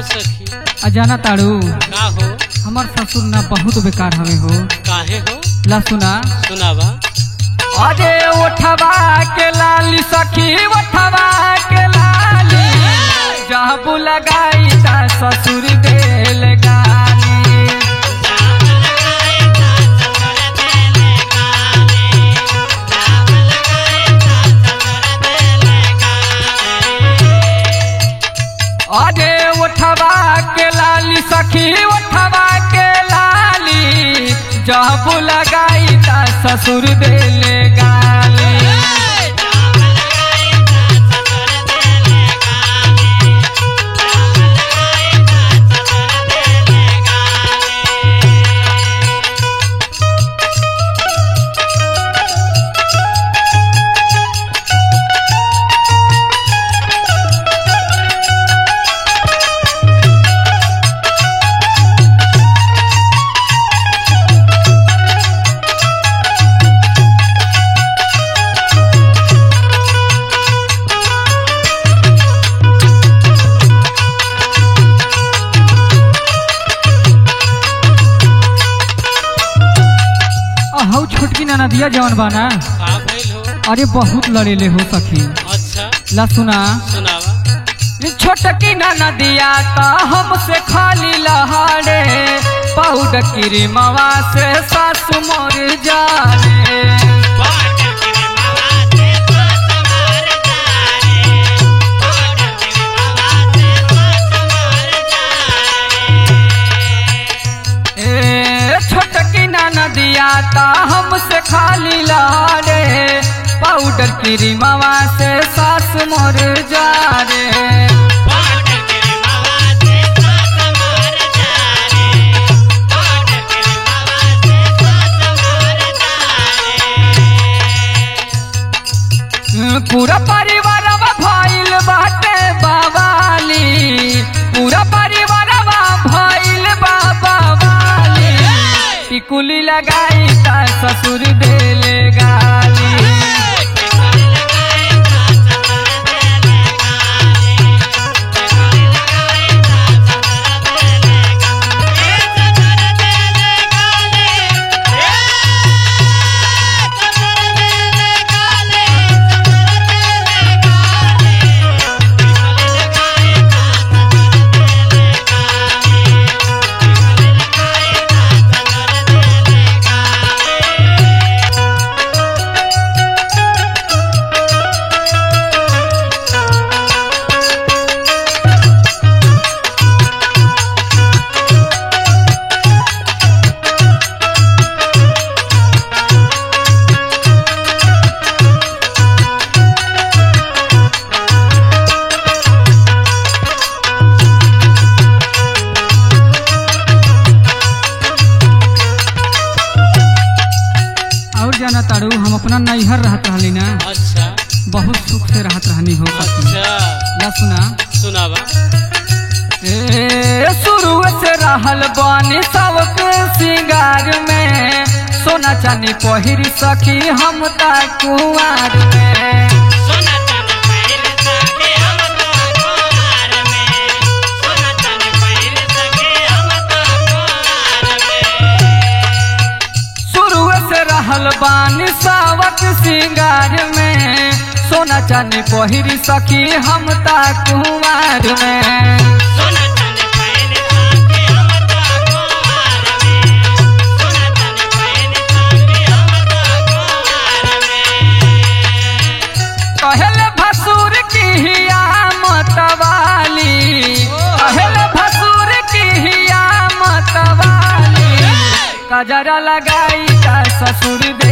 सखी अजाना ताड़ू का हो हमार ससुर ना बहुत बेकार हवे हो। काहे हो ला सुना सुनावा। अरे उठवा के लाली सखी उठवा के लाली जब लगाई ता ससुर देल गाली। अरे उठवा के लाली सखी उठवा के लाली जब लगाई ता ससुर देले गाली। हऊ छोटकी ननदिया जवन बाना का भइल हो। अरे बहुत लड़ेले हो सखी। अच्छा ला सुना सुनावा। छोटकी ननदिया ता हमसे खाली लहाड़े पाउडर क्रीमवा से सासु मोर जाने। छोटकी ननदिया ता हमसे खाली लाड़े पाउडर क्रीमवा से सास मोर जा रे। पूरा परिवार भइल बाटे बावाली पूरा परिवार भइल बावाली। टिकुली लगाई ता ससुर देले गाली। जाना तारू हम अपना नैहर रहत रहली ना। अच्छा बहुत सुख से रहत रहनी हो। अच्छा ला सुना सुनावा। शुरू से रहल बानी सबके सिंगार में सोना चांदी पहिरी सखी हम ता कुंवार में। बानी सावक सिंगार में सोना चांदी पहिरी सखी हम ता कुंवार में। कहले भसुर की हिया मतवाली कहले भसुर की हिया मतवाली। कजरा लगाई ता ससुर दे